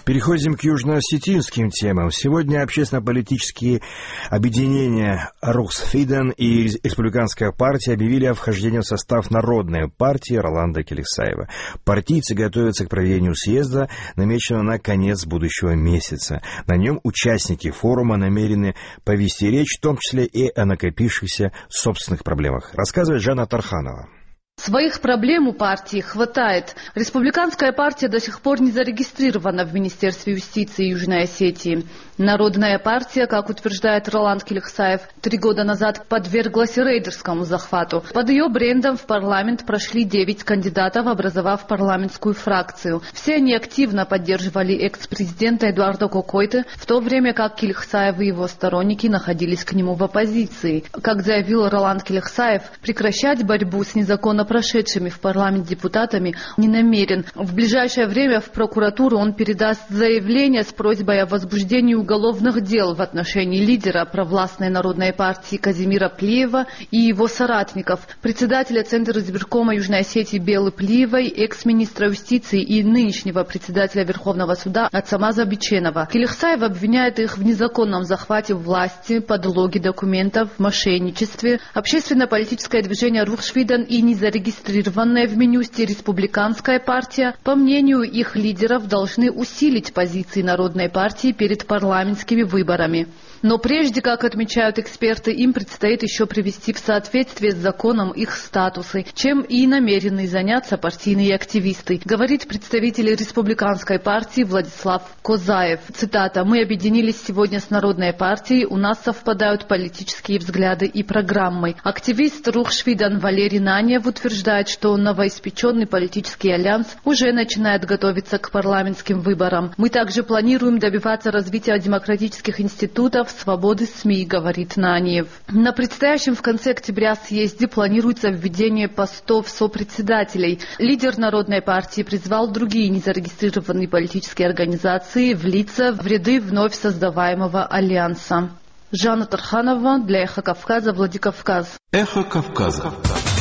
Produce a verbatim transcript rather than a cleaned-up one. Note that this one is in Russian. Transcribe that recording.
Переходим к южно-осетинским темам. Сегодня общественно-политические объединения Рухсфиден и Республиканская партия объявили о вхождении в состав Народной партии Роланда Келихсаева. Партийцы готовятся к проведению съезда, намеченного на конец будущего месяца. На нем участники форума намерены повести речь, в том числе и о накопившихся собственных проблемах. Рассказывает Жанна Тарханова. Своих проблем у партии хватает. Республиканская партия до сих пор не зарегистрирована в Министерстве юстиции Южной Осетии. Народная партия, как утверждает Роланд Келихсаев, три года назад подверглась рейдерскому захвату. Под ее брендом в парламент прошли девять кандидатов, образовав парламентскую фракцию. Все они активно поддерживали экс-президента Эдуарда Кокойты, в то время как Келихсаев и его сторонники находились к нему в оппозиции. Как заявил Роланд Келихсаев, прекращать борьбу с незаконно прошедшими в парламент депутатами не намерен. В ближайшее время в прокуратуру он передаст заявление с просьбой о возбуждении уголовных дел в отношении лидера провластной народной партии Казимира Плиева и его соратников, председателя Центра избиркома Южной Осетии Белы Плиевой, экс-министра юстиции и нынешнего председателя Верховного суда Ацамаза Биченова. Келихсаев обвиняет их в незаконном захвате власти, подлоге документов, мошенничестве. Общественно-политическое движение Рухсфиден и незарегистрированная в Минюсте Республиканская партия, по мнению их лидеров, должны усилить позиции Народной партии перед парламентскими выборами. Но прежде, как отмечают эксперты, им предстоит еще привести в соответствие с законом их статусы, чем и намерены заняться партийные активисты, говорит представитель Республиканской партии Владислав Козаев. Цитата: «Мы объединились сегодня с Народной партией, у нас совпадают политические взгляды и программы». Активист Рухсфиден Валерий Наньев утверждает, что новоиспеченный политический альянс уже начинает готовиться к парламентским выборам. «Мы также планируем добиваться развития демократических институтов, свободы СМИ», говорит Наньев. На предстоящем в конце октября съезде планируется введение постов сопредседателей. Лидер Народной партии призвал другие незарегистрированные политические организации влиться в ряды вновь создаваемого альянса. Жанна Тарханова для Эхо Кавказа, Владикавказ. Эхо Кавказа.